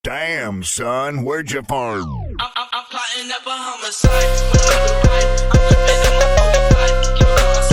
Damn, son, where'd you farm? I'm plotting up a homicide. I'm flipping in my 45. Keep it